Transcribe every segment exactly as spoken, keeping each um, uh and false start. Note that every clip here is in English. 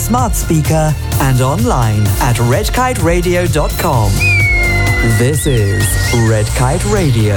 smart speaker and online at red kite radio dot com. This is Red Kite Radio.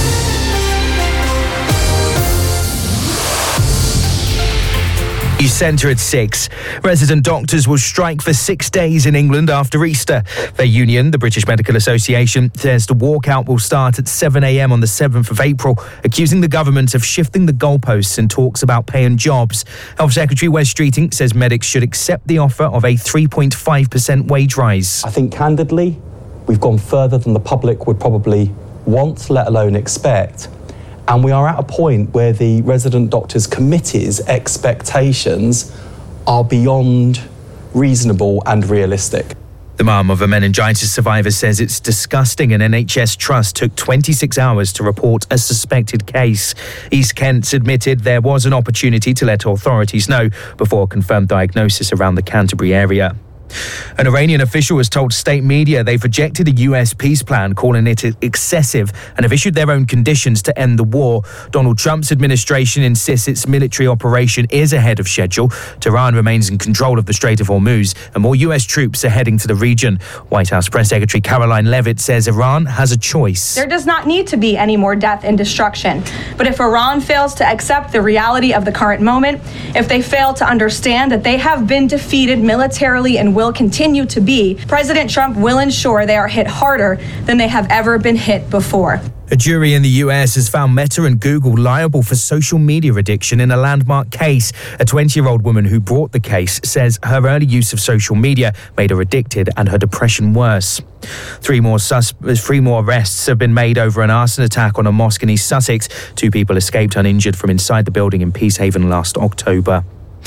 News Centre at six. Resident doctors will strike for six days in England after Easter. Their union, the British Medical Association, says the walkout will start at seven a.m. on the seventh of April, accusing the government of shifting the goalposts in talks about pay and jobs. Health Secretary Wes Streeting says medics should accept the offer of a three point five percent wage rise. I think, candidly, we've gone further than the public would probably want, let alone expect. And we are at a point where the Resident Doctors Committee's expectations are beyond reasonable and realistic. The mum of a meningitis survivor says it's disgusting an N H S trust took twenty-six hours to report a suspected case. East Kent's admitted there was an opportunity to let authorities know before a confirmed diagnosis around the Canterbury area. An Iranian official has told state media they've rejected a U S peace plan, calling it excessive, and have issued their own conditions to end the war. Donald Trump's administration insists its military operation is ahead of schedule. Tehran remains in control of the Strait of Hormuz, and more U S troops are heading to the region. White House Press Secretary Caroline Leavitt says Iran has a choice. There does not need to be any more death and destruction. But if Iran fails to accept the reality of the current moment, if they fail to understand that they have been defeated militarily and will continue to be, President Trump will ensure they are hit harder than they have ever been hit before. A jury in the U S has found Meta and Google liable for social media addiction in a landmark case. A twenty-year-old woman who brought the case says her early use of social media made her addicted and her depression worse. Three more sus- three more arrests have been made over an arson attack on a mosque in East Sussex. Two people escaped uninjured from inside the building in Peacehaven last October.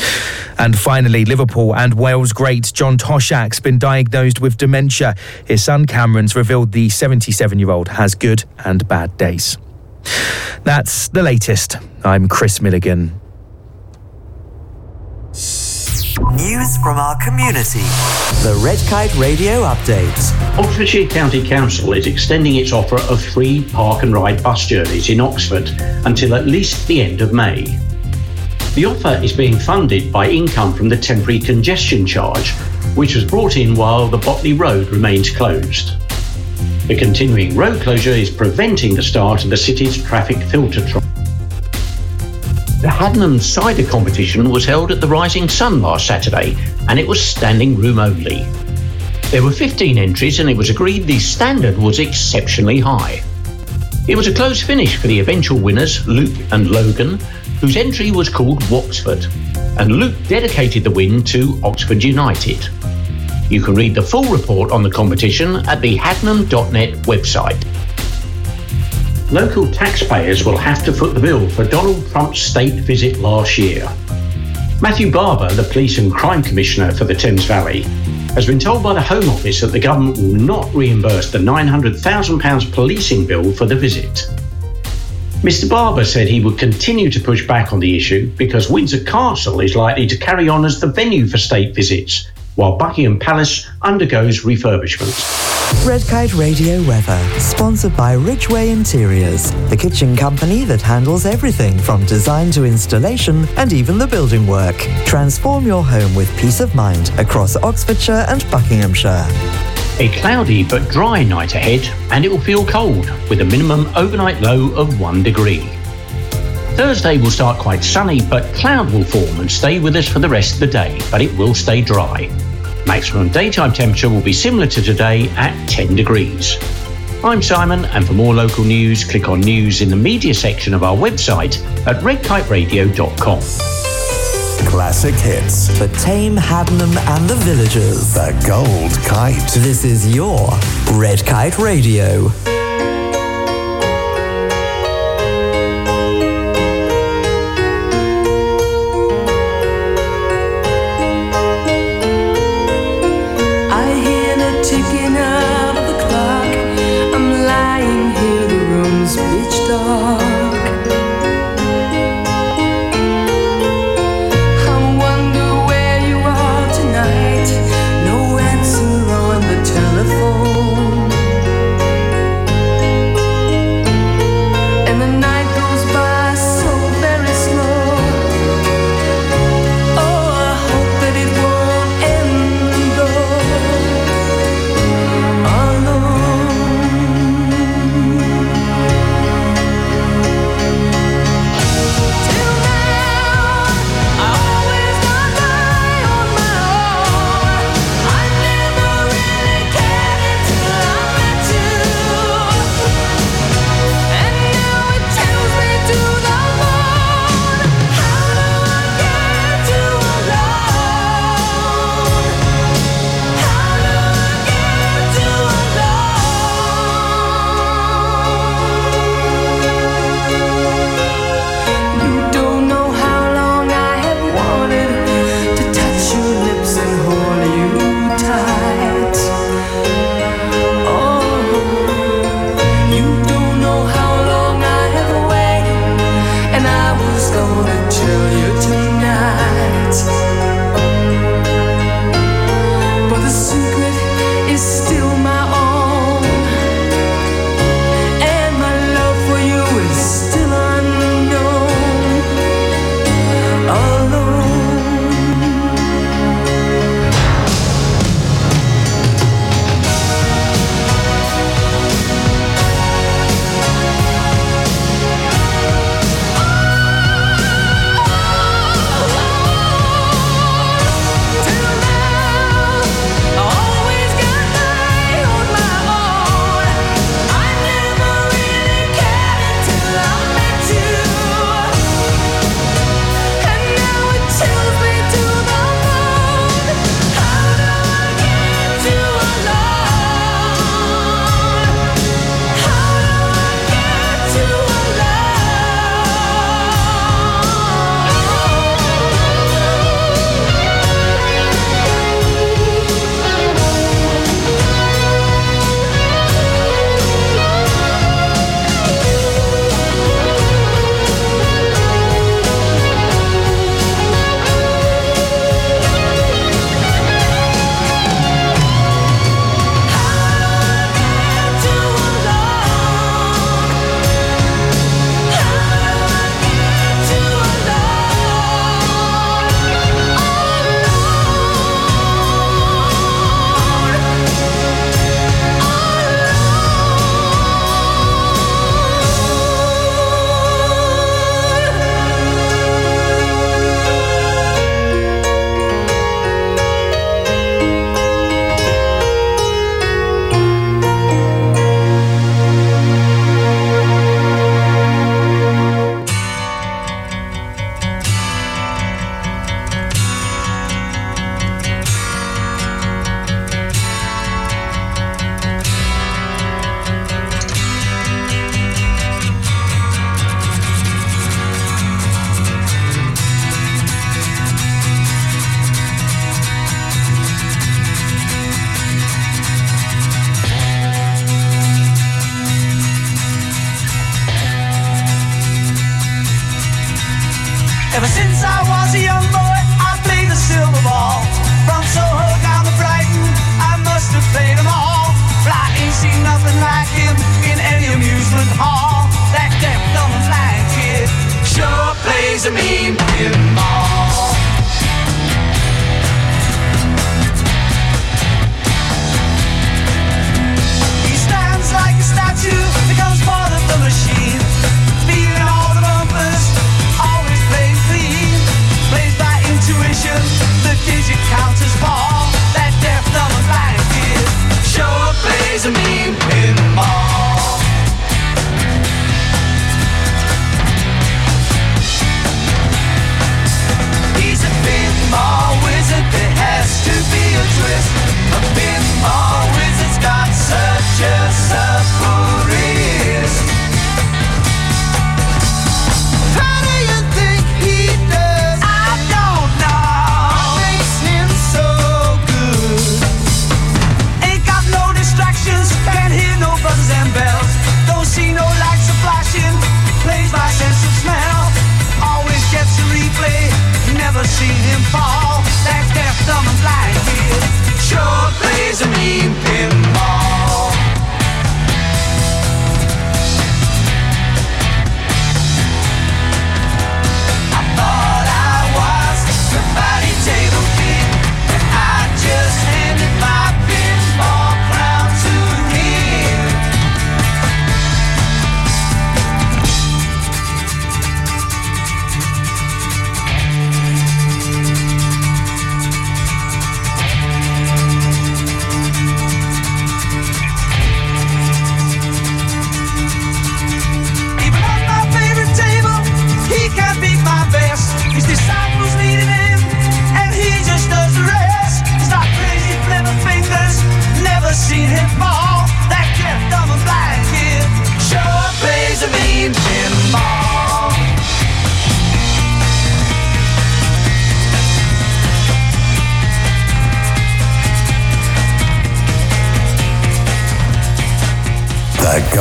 And finally, Liverpool and Wales great John Toshak's been diagnosed with dementia. His son Cameron's revealed the seventy-seven-year-old has good and bad days. That's the latest. I'm Chris Milligan. News from our community. The Red Kite Radio Update. Oxfordshire County Council is extending its offer of free park and ride bus journeys in Oxford until at least the end of May. The offer is being funded by income from the temporary congestion charge, which was brought in while the Botley Road remains closed. The continuing road closure is preventing the start of the city's traffic filter trial. The Haddenham Cider Competition was held at the Rising Sun last Saturday, and it was standing room only. There were fifteen entries, and it was agreed the standard was exceptionally high. It was a close finish for the eventual winners, Luke and Logan, whose entry was called Woxford, and Luke dedicated the win to Oxford United. You can read the full report on the competition at the haddenham dot net website. Local taxpayers will have to foot the bill for Donald Trump's state visit last year. Matthew Barber, the Police and Crime Commissioner for the Thames Valley, has been told by the Home Office that the government will not reimburse the nine hundred thousand pounds policing bill for the visit. Mister Barber said he would continue to push back on the issue because Windsor Castle is likely to carry on as the venue for state visits, while Buckingham Palace undergoes refurbishment. Red Kite Radio weather, sponsored by Ridgeway Interiors, the kitchen company that handles everything from design to installation and even the building work. Transform your home with peace of mind across Oxfordshire and Buckinghamshire. A cloudy but dry night ahead, and it will feel cold with a minimum overnight low of one degree. Thursday will start quite sunny, but cloud will form and stay with us for the rest of the day, but it will stay dry. Maximum daytime temperature will be similar to today at ten degrees. I'm Simon, and for more local news, click on News in the Media section of our website at red kite radio dot com. Classic hits. The Tame Haddenham and the Villagers. The Gold Kite. This is your Red Kite Radio. Telephone.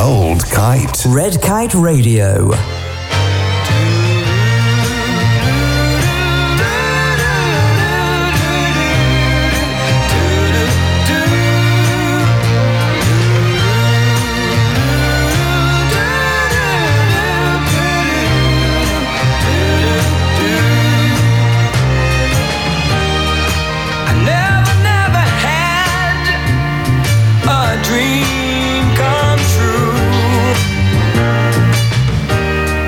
Gold Kite. Red Kite Radio. Dream come true.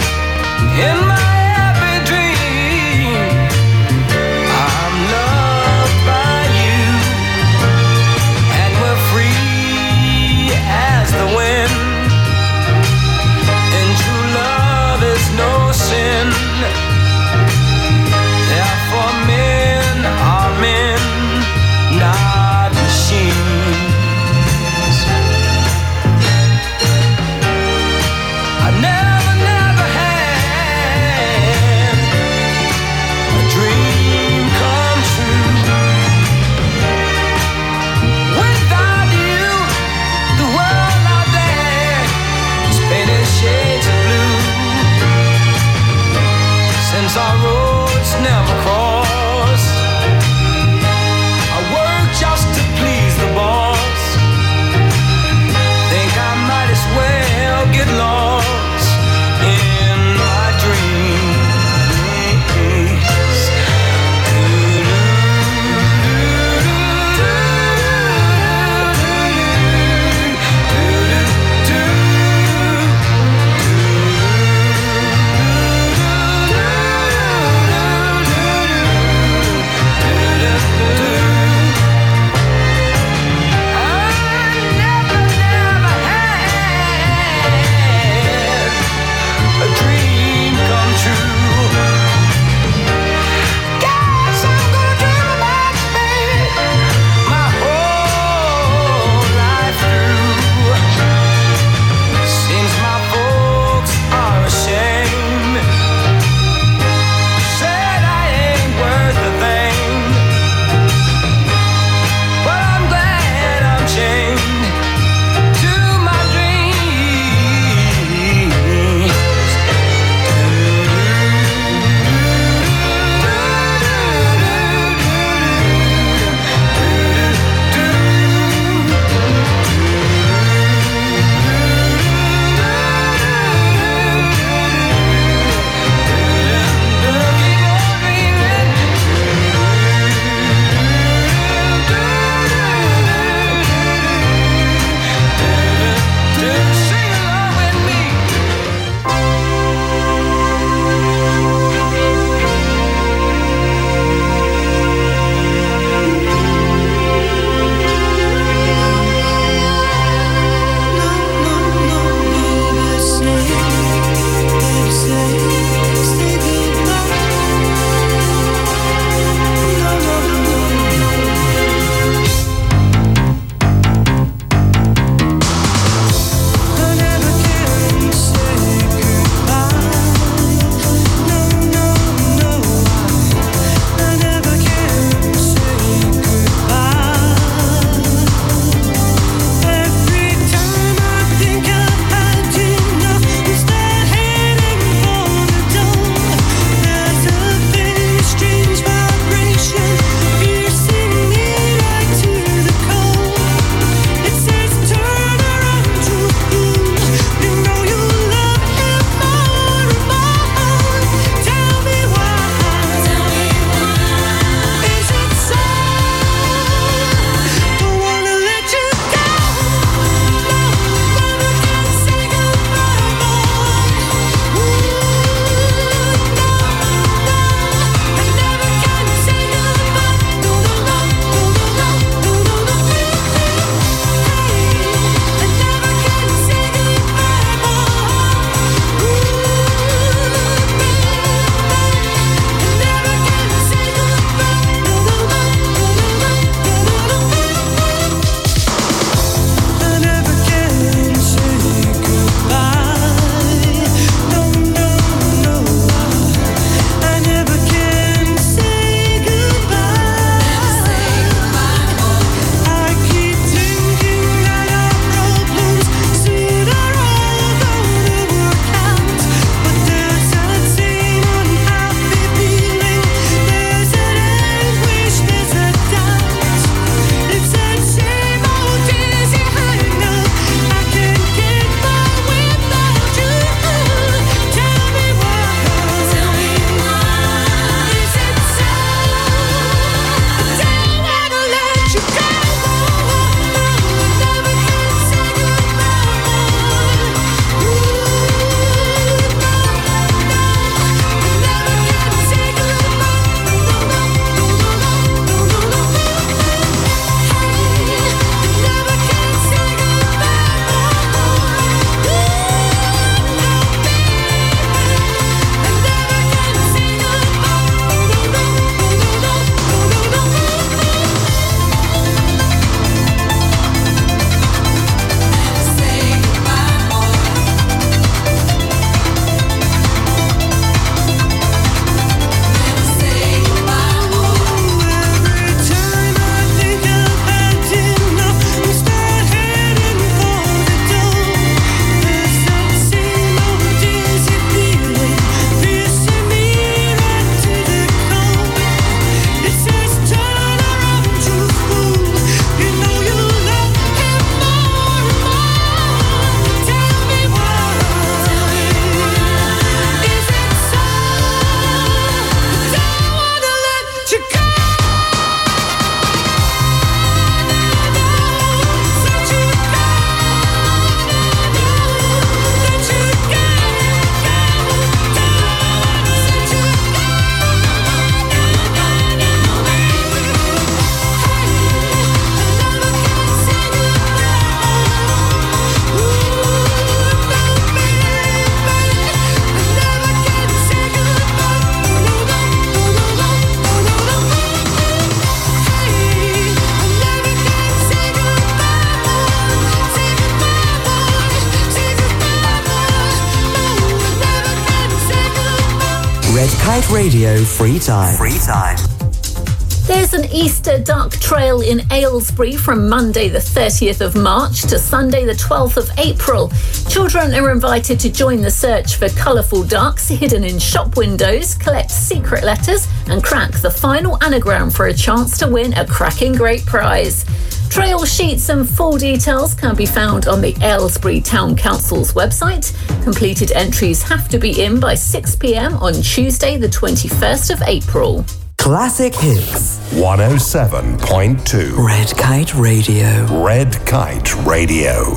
Kite Radio Free Time. Free Time. There's an Easter duck trail in Aylesbury from Monday the thirtieth of March to Sunday the twelfth of April. Children are invited to join the search for colourful ducks hidden in shop windows, collect secret letters and crack the final anagram for a chance to win a cracking great prize. Trail sheets and full details can be found on the Aylesbury Town Council's website. Completed entries have to be in by six p.m. on Tuesday the twenty-first of April. Classic Hits. one oh seven point two. Red Kite Radio. Red Kite Radio.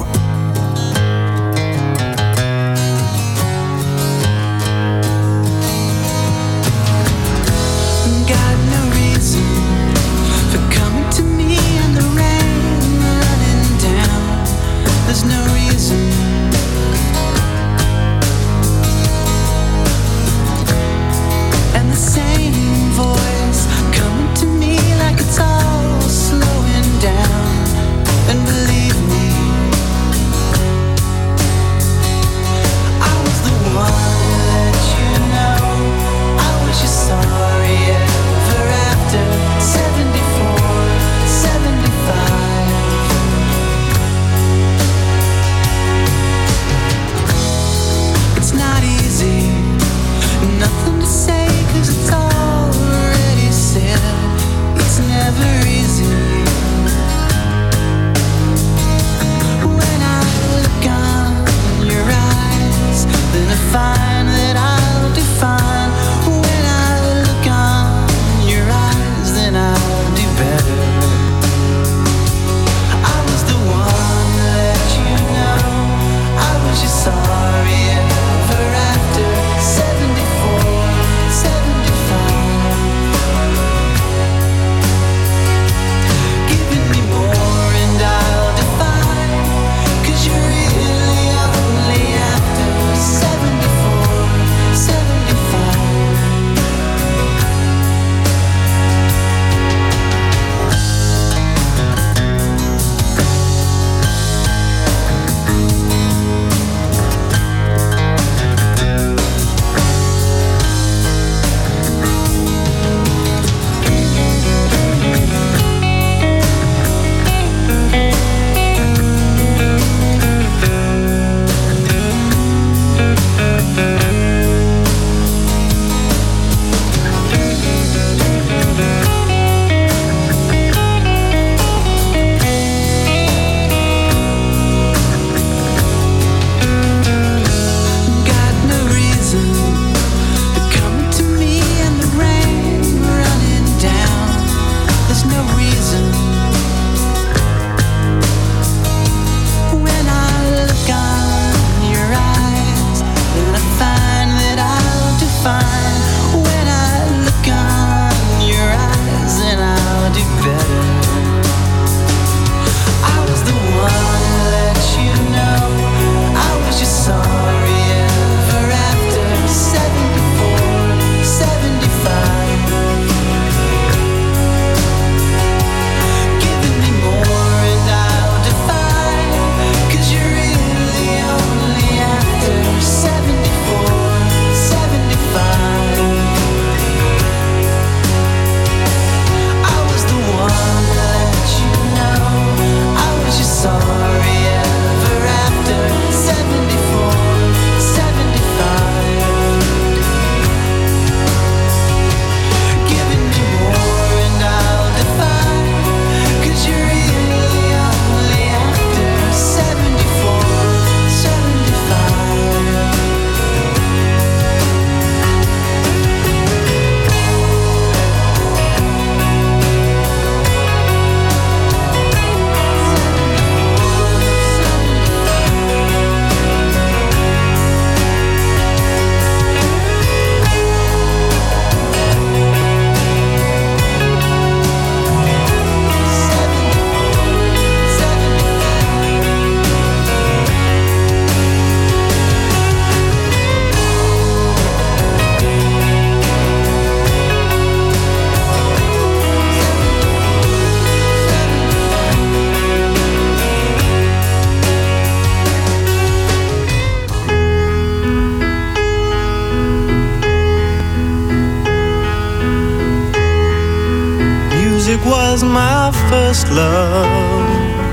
my first love,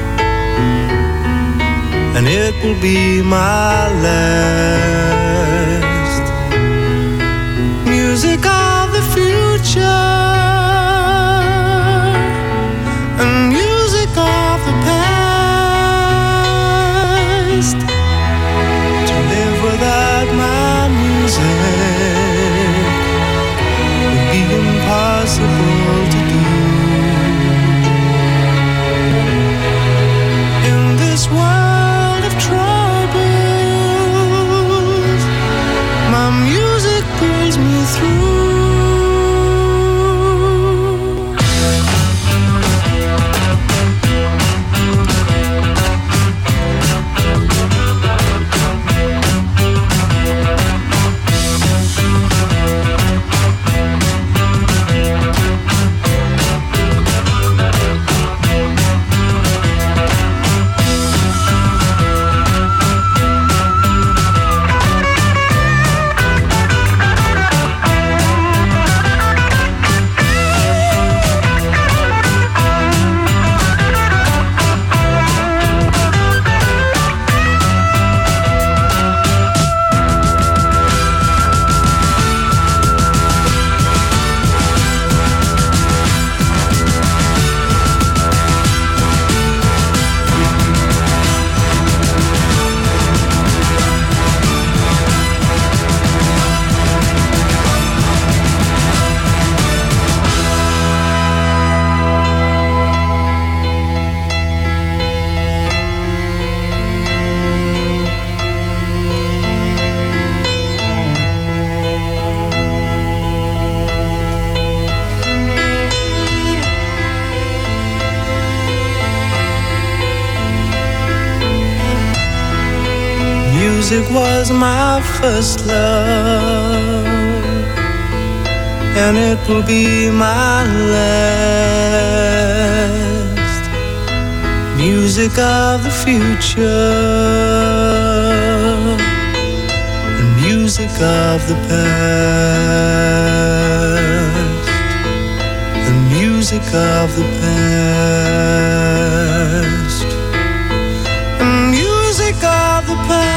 and it will be my last. Music of the future and music of the past. To live without my music would be impossible to do. In this world of troubles, my music pulls me through. Music was my first love, and it will be my last. Music of the future and music of the past, and music of the past, and music of the past.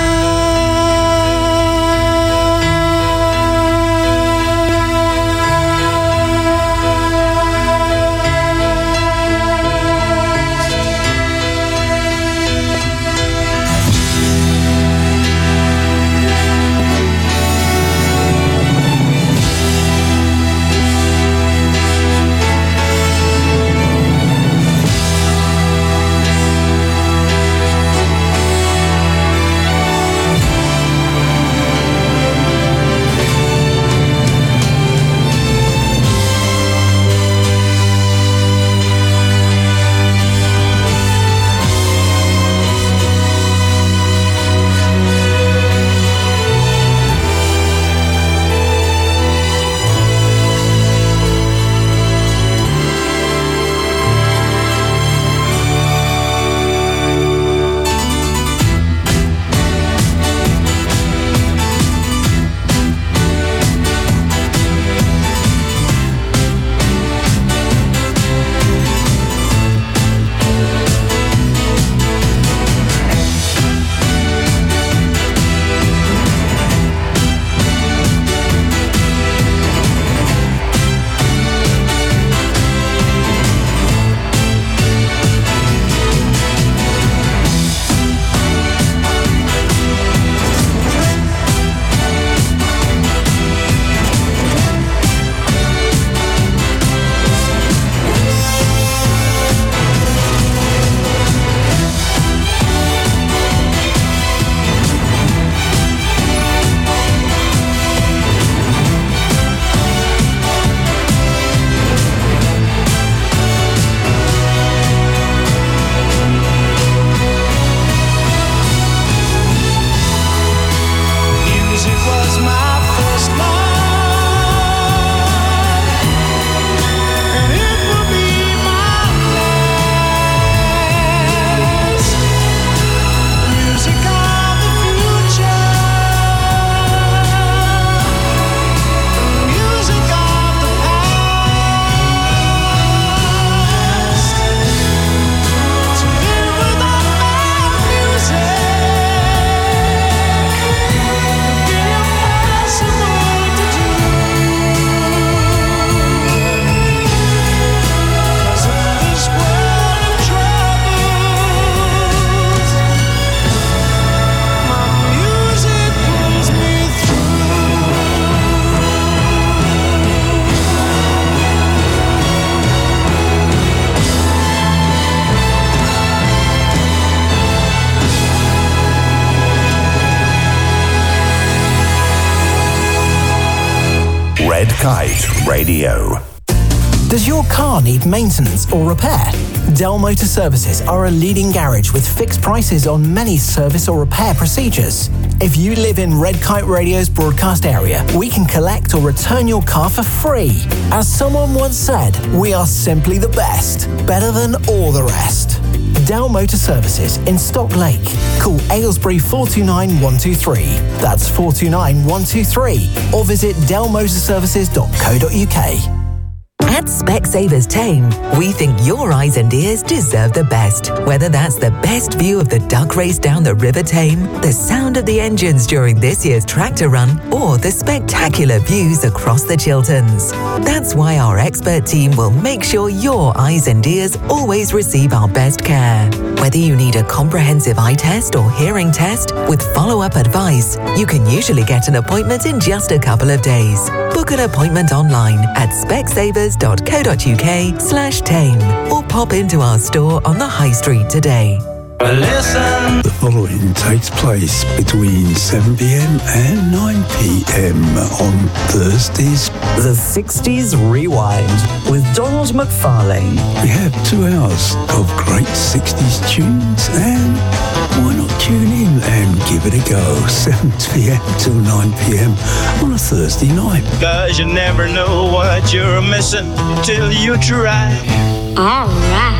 Radio. Does your car need maintenance or repair? Dell Motor Services are a leading garage with fixed prices on many service or repair procedures. If you live in Red Kite Radio's broadcast area, we can collect or return your car for free. As someone once said, we are simply the best, better than all the rest. Dell Motor Services in Stock Lake. Call Aylesbury four two nine one two three. That's four two nine one two three. Or visit dell motor services dot co dot uk. At Specsavers Tame, we think your eyes and ears deserve the best. Whether that's the best view of the duck race down the River Tame, the sound of the engines during this year's tractor run, or the spectacular views across the Chilterns. That's why our expert team will make sure your eyes and ears always receive our best care. Whether you need a comprehensive eye test or hearing test with follow-up advice, you can usually get an appointment in just a couple of days. Book an appointment online at specsavers dot co dot uk slash tame or pop into our store on the High Street today. Listen. The following takes place between seven p.m. and nine p.m. on Thursdays. The sixties Rewind with Donald McFarlane. We have two hours of great sixties tunes, and why not tune in and give it a go? seven p.m. till nine p.m. on a Thursday night. Cause you never know what you're missing till you try. All right.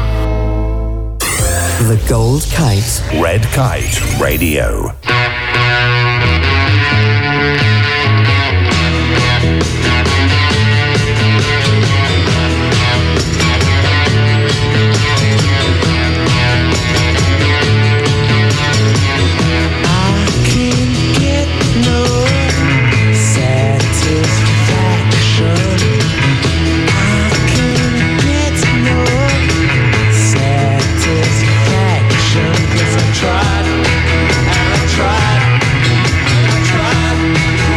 The Gold Kite. Red Kite Radio. Tried, and I tried, and I tried.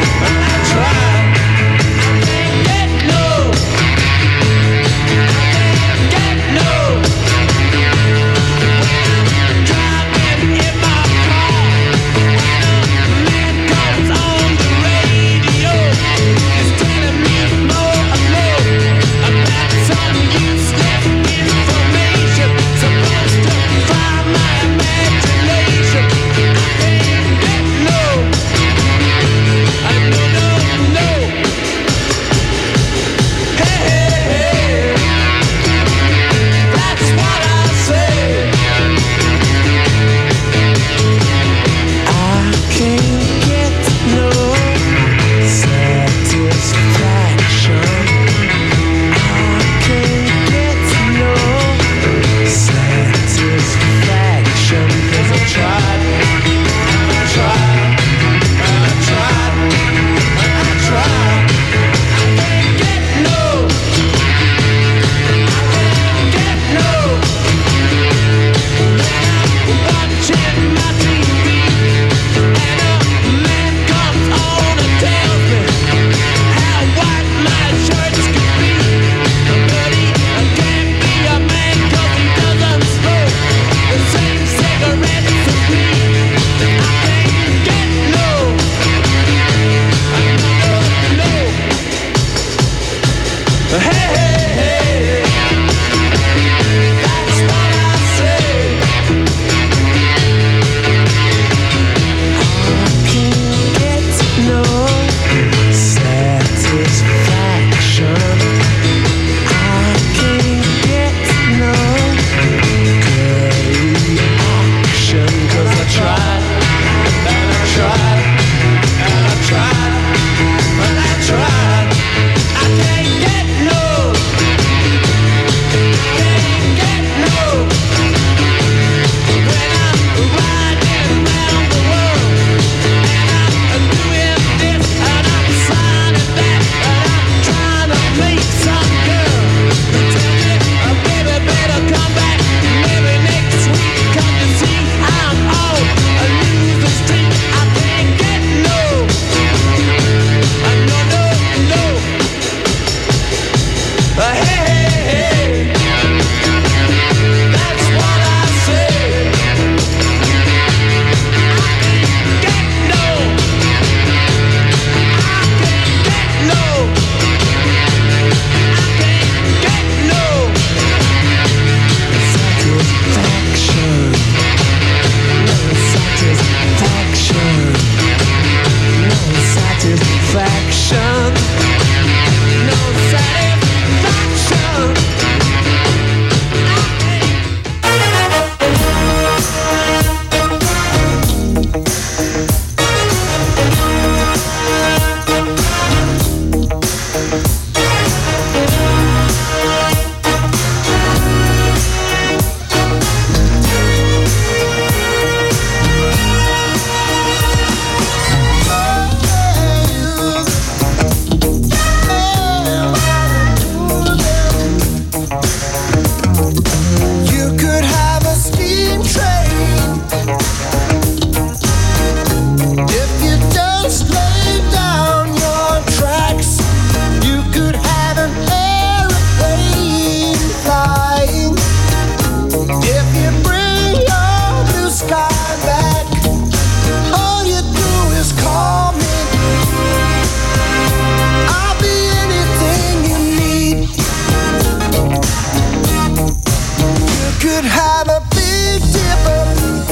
could have a big dipper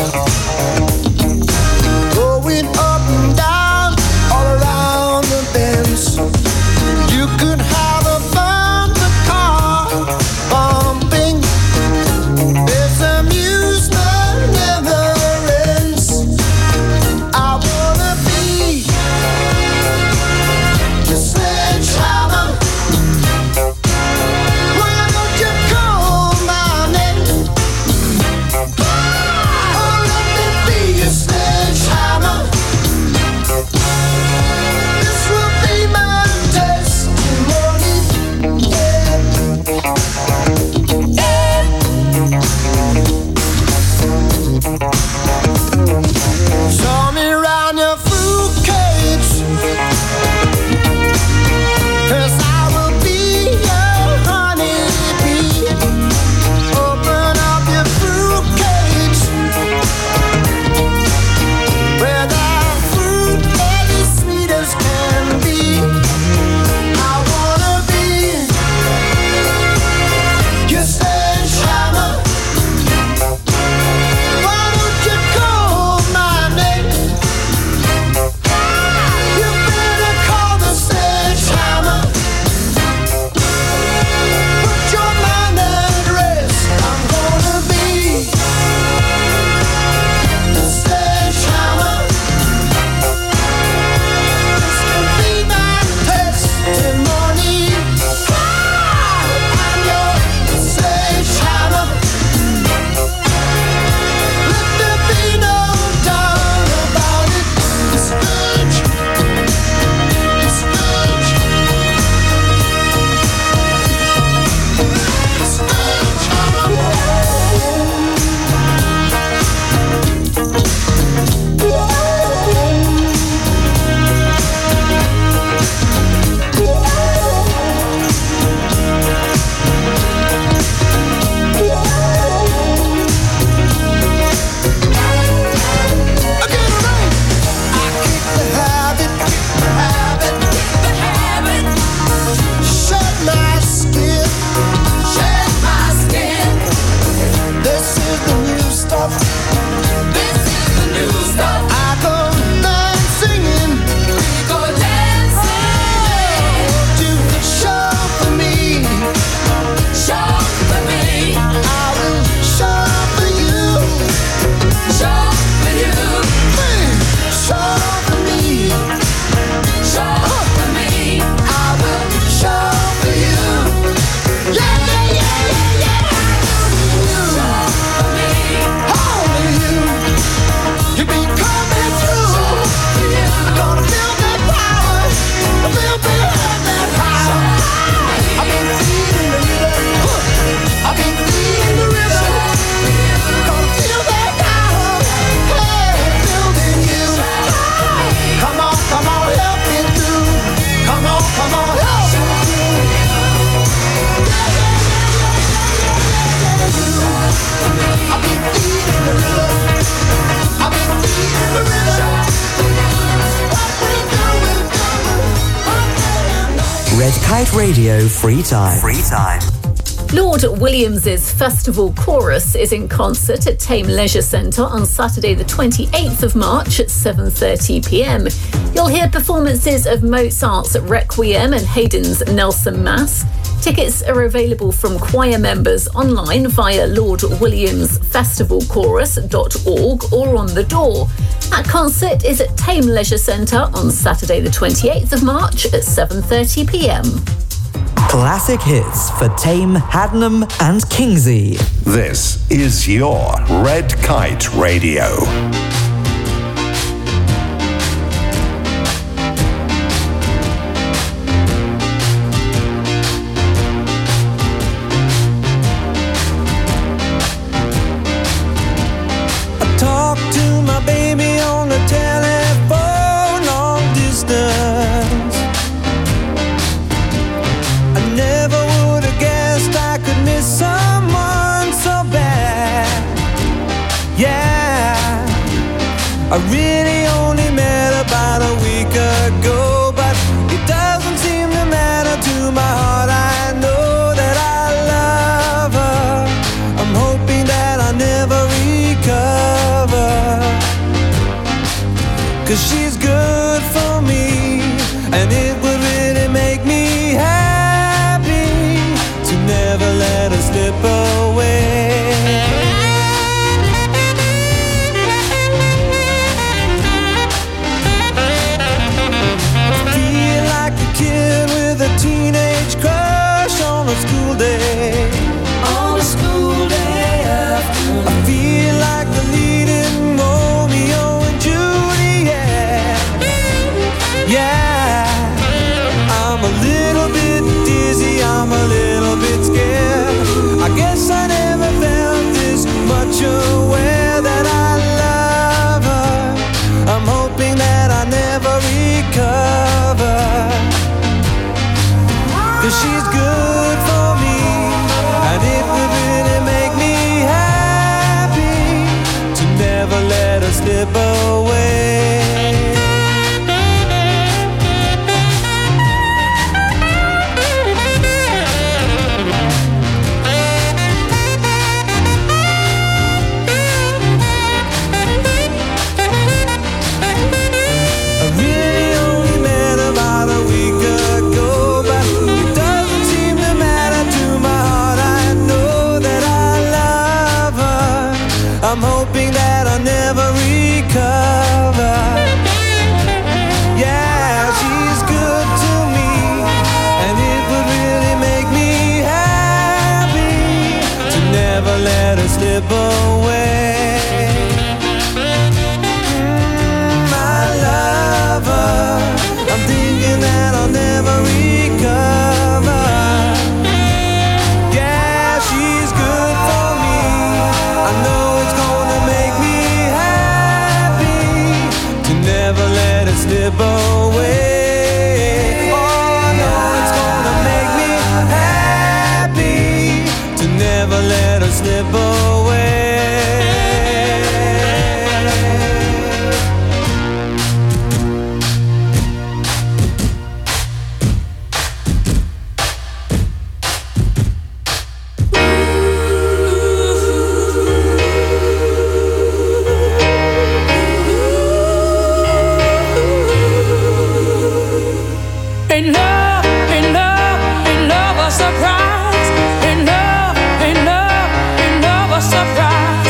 going up and down all around the bends. You could have a thunder car bumping. There's amusement never ends. I wanna be your sledgehammer. Why don't you call my name? Oh, let me be your sledgehammer. This will be my testimony. Yeah. Yeah. Show me round your fruitcakes, 'cause I will be your honeybee. Open up your fruitcakes, where the fruit is as sweet as can be. I wanna be your sledgehammer. Why don't you call my name? You better call the sledgehammer. Put your mind at rest. I'm gonna be the sledgehammer. This can be my testimony. I'm your sledgehammer. Let there be no doubt about it. The sledge, the sledge, the sledgehammer. Again, right. I kick the habit, habit, the habit. Shed my skin, shed my skin. This is the new stuff. This is the new stuff. I go dancing, we go dancing. To show for me, show for me. I will show for you, show for you. Hey, show for me, show for me. I will show for you. Yeah, yeah, yeah, yeah, yeah. Show for me, only you. You be coming through. Gonna feel that power. I feel behind that power. I've been feeling the rhythm. I've been feeling the rhythm. Gonna feel that power. Hey, building you. Come on, come on, help me through. Come on, come on, help me through. Yeah, yeah, yeah, yeah, yeah, yeah. I've been feeling the rhythm. I've been feeling the rhythm. What we doing, doing. Red Kite Radio Free Time. Free Time. Lord Williams's Festival Chorus is in concert at Tame Leisure Centre on Saturday the twenty-eighth of March at seven thirty p m. You'll hear performances of Mozart's Requiem and Haydn's Nelson Mass. Tickets are available from choir members online via lord williams festival chorus dot org or on the door. That concert is at Tame Leisure Centre on Saturday the twenty-eighth of March at seven thirty p m. Classic hits for Tame, Haddenham and Kingsey. This is your Red Kite Radio. I really only met about a week ago, but it doesn't seem to matter to my heart. I know that I love her. I'm hoping that 'cause she's good for me, and it would really make me happy to never let her slip away. Feel like a kid with a teenage crush on a school day. On a school day afternoon. I feel like the leading Romeo and Juliet. Yeah, I'm a little bit dizzy, I'm a little bit scared. I guess I never felt this much aware that I love her. I'm hoping that I never recover, 'cause she's good for me, and it would really make me happy to never let her slip away. I'm hoping that I'll never recover. Yeah, she's good to me, and it would really make me happy to never let her slip away. Mm, I love her. I'm thinking that I'll never recover. Yeah, she's good for me. I know never let it slip away. Oh, I know it's gonna make me happy to never let her slip away. Ain't love, ain't love, ain't love a surprise. Ain't love, ain't love, ain't love a surprise.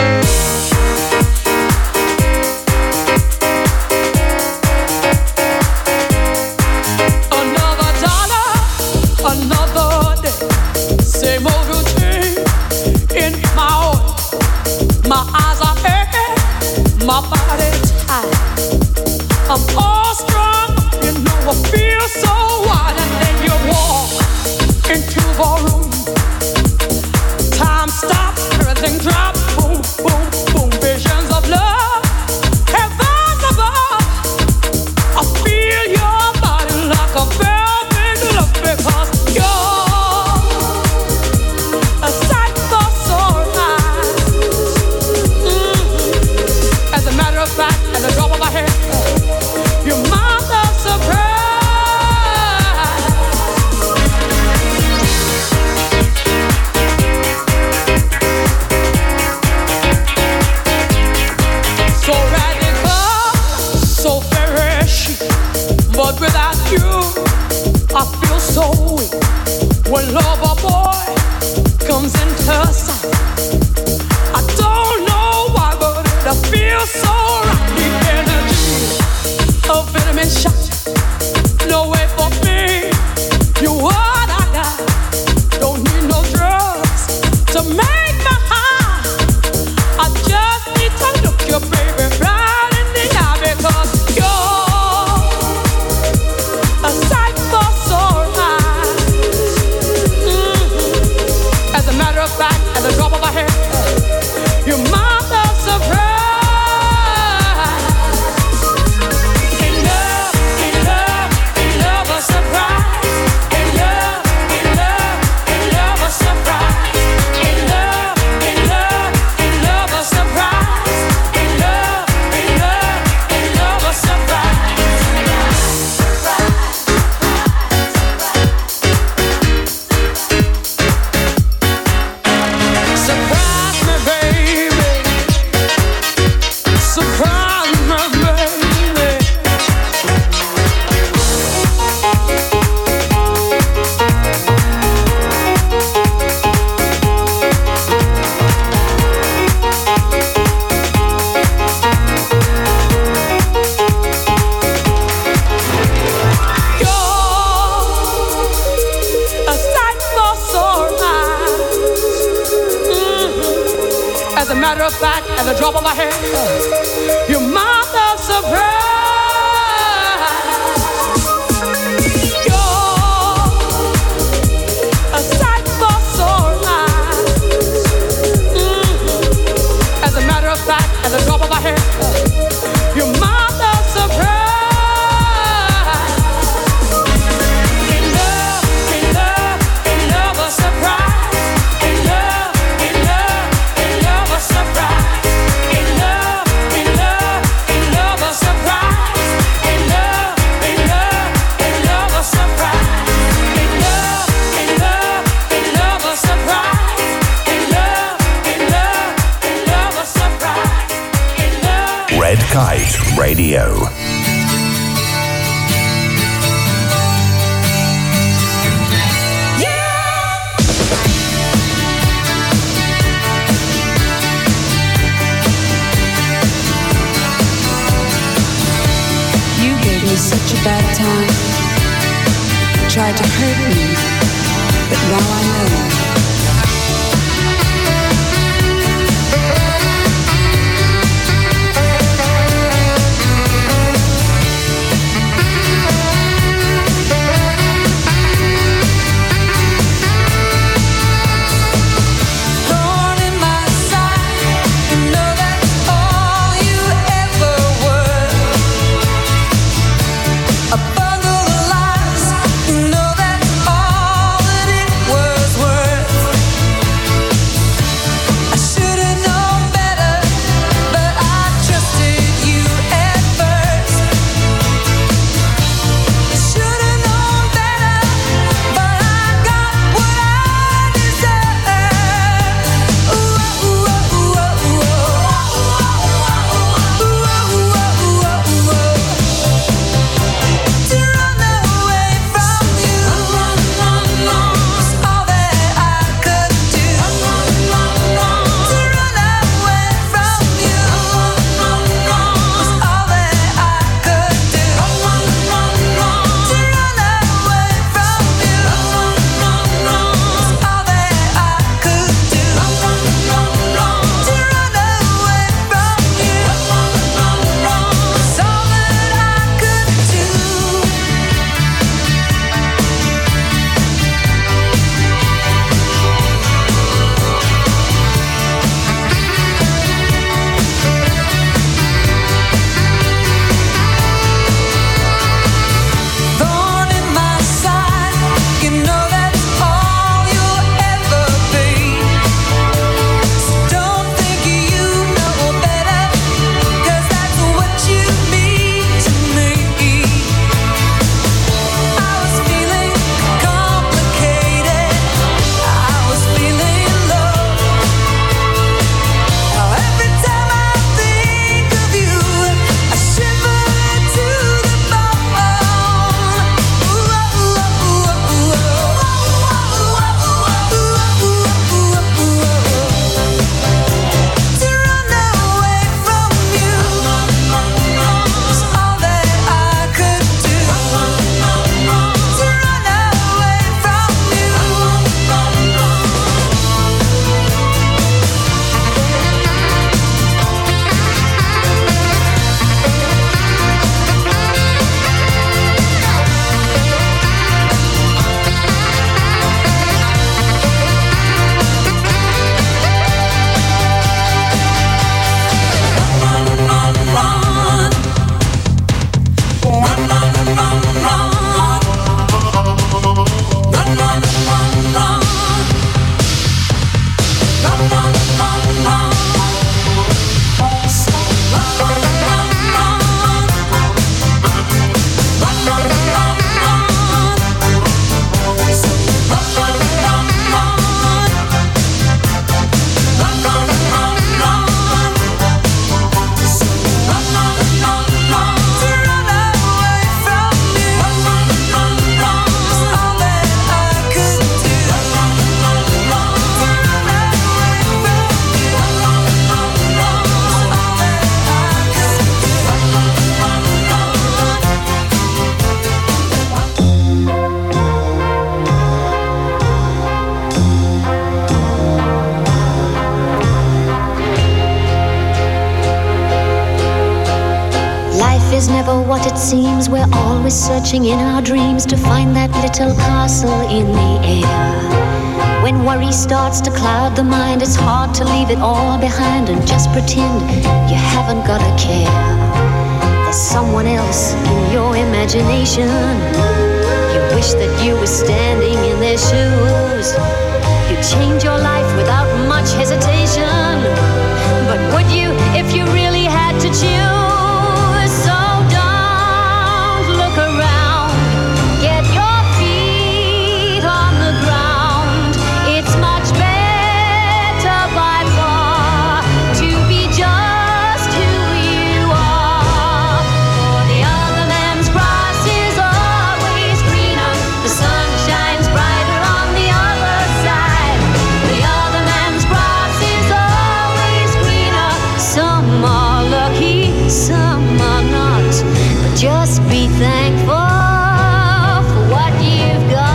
Another dollar, another day. Same old routine in my own. My eyes are aching, my body's tired. I'm all strong, you know I feel so As a matter of fact, at the drop of a hat, your mother's surprise. You're a sight for sore eyes. Mm-hmm. As a matter of fact, at the drop of a hat, your mother's surprise. In love, in love, in love, a surprise. In love, in love, in love, a surprise. In love, in love, in love, a surprise. In love, in love, in love, a surprise. In love, in love, in love, a surprise. In love, in love, in love, a surprise. In love. Red Kite Radio. You gave me such a bad time. Tried to hurt me, but now I know. Thorn in my side, you know that's all you ever were. A bundle of lies, you know that's all that it was worth. is never what it seems. We're always searching in our dreams to find that little castle in the air. When worry starts to cloud the mind, it's hard to leave it all behind and just pretend you haven't got a care. There's someone else in your imagination. You wish that you were standing in their shoes. You'd change your life without much hesitation. But would you if you really had to choose? So don't look around. Get your feet on the ground. It's much better by far to be just who you are. For the other man's grass is always greener. The sun shines brighter on the other side. The other man's grass is always greener. Some are lucky, some are not. But just be thankful for what you've got.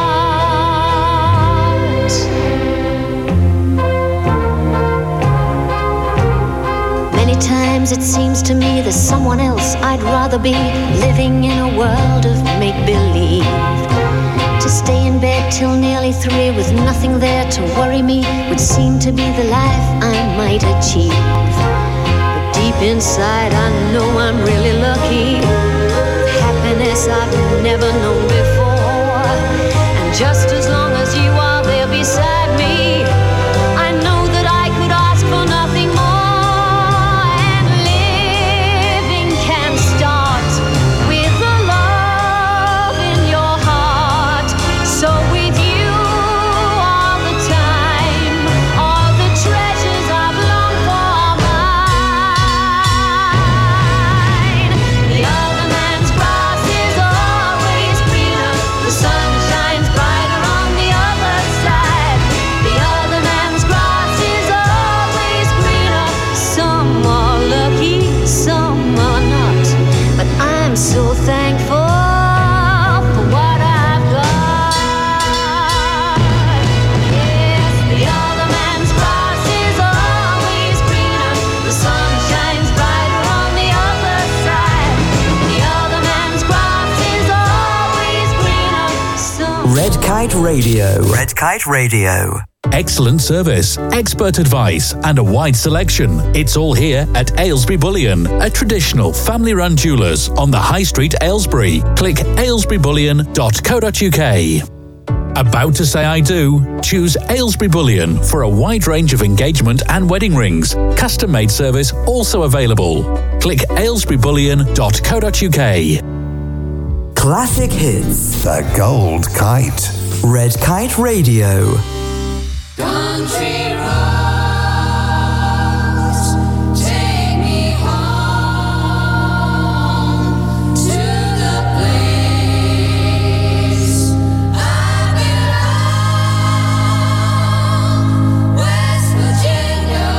Many times it seems to me there's someone else I'd rather be, living in a world of make-believe. To stay in bed till nearly three with nothing there to worry me would seem to be the life I might achieve. But deep inside I know I'm really lucky, with happiness I've never known before. And just as long as you are there beside me, I know that I could ask for nothing more. And living can start with the love in your heart. So with you all the time, all the treasures I've longed for are mine. The other man's grass is always greener. The sun shines brighter on the other side. The other man's grass is always greener. Some are lucky, some are not. But I'm so thankful for what I've got. Yes, the other man's grass is always greener. The sun shines brighter on the other side. The other man's grass is always greener. Some Red Kite Radio. Red Kite Radio. Excellent service, expert advice, and a wide selection. It's all here at Aylesbury Bullion, a traditional family-run jewellers on the High Street, Aylesbury. Click aylesbury bullion dot co dot uk. About to say I do? Choose Aylesbury Bullion for a wide range of engagement and wedding rings. Custom-made service also available. Click aylesbury bullion dot co dot uk. Classic hits. The Gold Kite. Red Kite Radio. Country roads, take me home to the place I belong. West Virginia,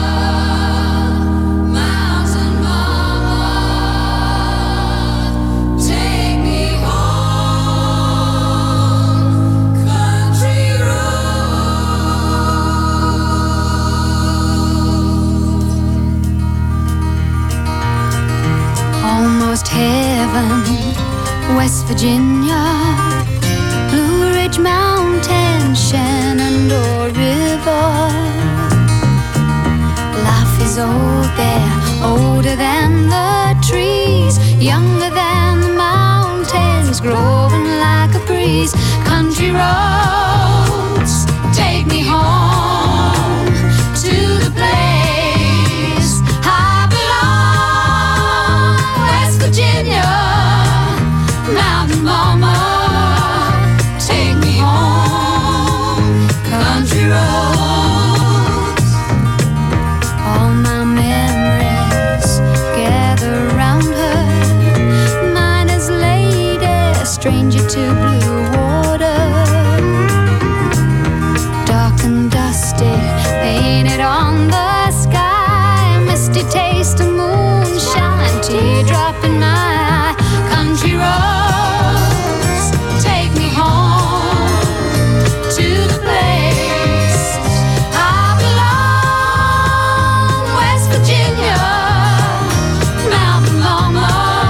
Mountain Mama, take me home. Country roads. Almost heaven, West Virginia, Blue Ridge Mountain, Shenandoah River. Life is old there, older than the trees, younger than the mountains, growing like a breeze. Country roads, take me home to the place I belong. West Virginia, Mountain Mama, take me home. Country roads. All my memories gather round her. Mine is lady, stranger to blue water. Dark and dusty, painted on the sky. Misty taste of moonshine, teardrop in my eye. Country roads, take me home to the place I belong. West Virginia, Mountain Mama,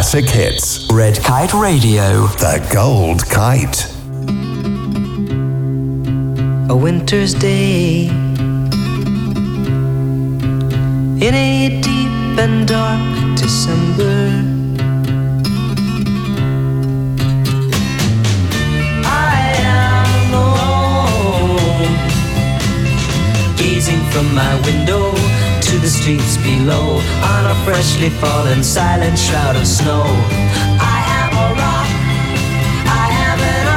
classic hits. Red Kite Radio. The Gold Kite. A winter's day in a deep and dark December, I am alone, gazing from my window to the streets below on a freshly fallen silent shroud of snow. I am a rock, I am an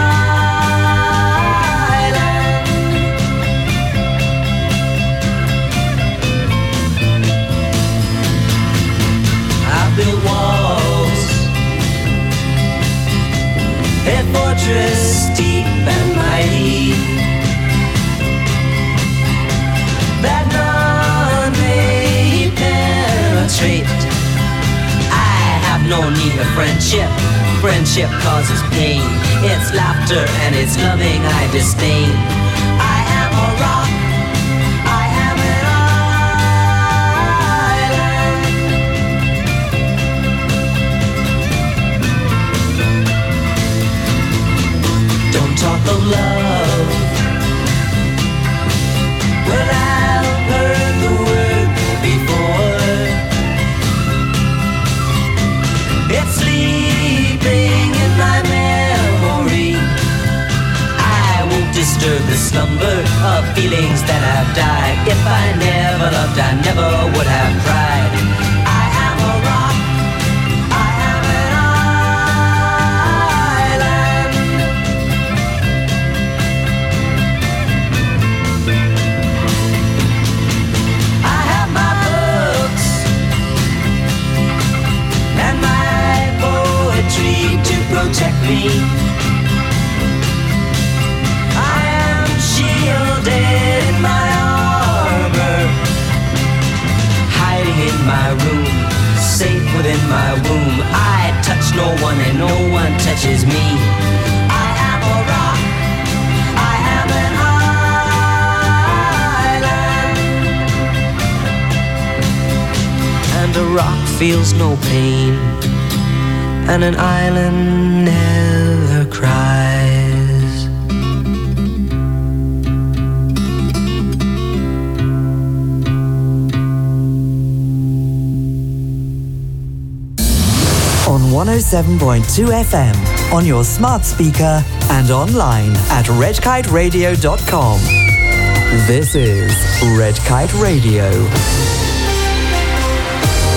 build walls, a fortress deep and mighty, that none may penetrate. I have no need of friendship. Friendship causes pain. It's laughter and it's loving I disdain. I am a rock, I am an talk of love. Well, I've heard the word before. It's sleeping in my memory. I won't disturb the slumber of feelings that have died. If I never loved, I never would have cried. I am a rock, I am an to protect me. I am shielded in my armor, hiding in my room, safe within my womb. I touch no one and no one touches me. I am a rock, I am an island, and a rock feels no pain, and an island never cries. On one oh seven point two F M, on your smart speaker, and online at red kite radio dot com. This is Red Kite Radio.